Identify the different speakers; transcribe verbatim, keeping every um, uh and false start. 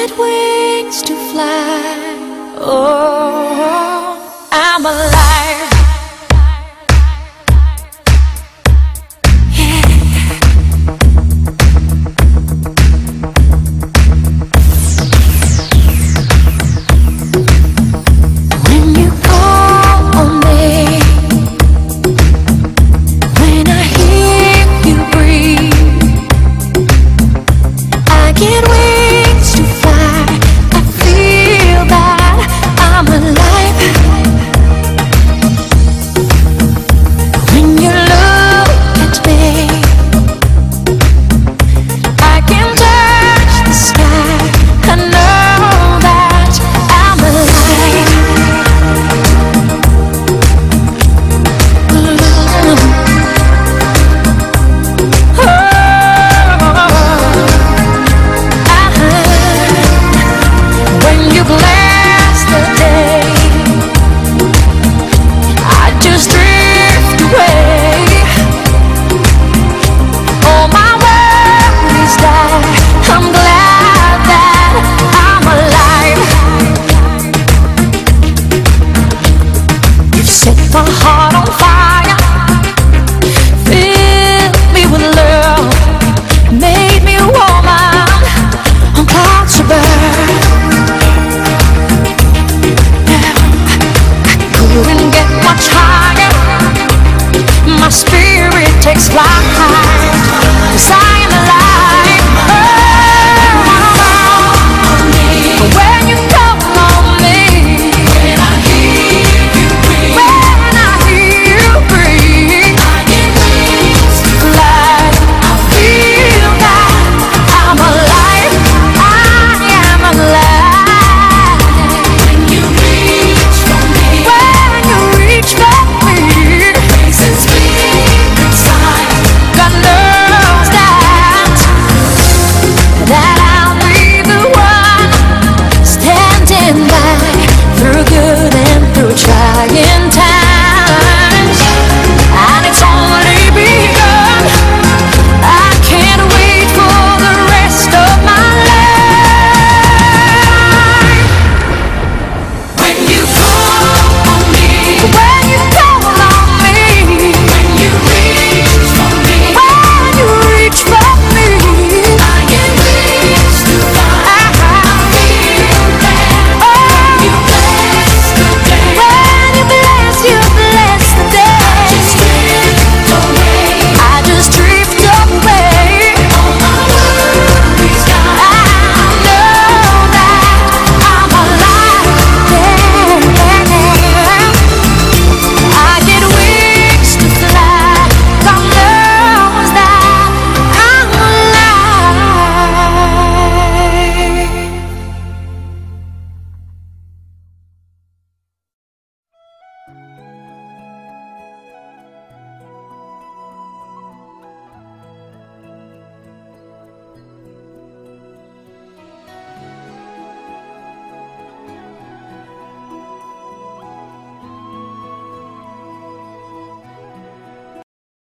Speaker 1: get wings to fly. Oh, I'm alive. Yeah. When you call on me, when I hear you breathe, I get wings to fly. I feel that I'm alive. When you look at me, I can touch the sky. I know that I'm alive. When you bless the day, I just drift away. All my worries die. I'm glad that I'm alive. You've set my heart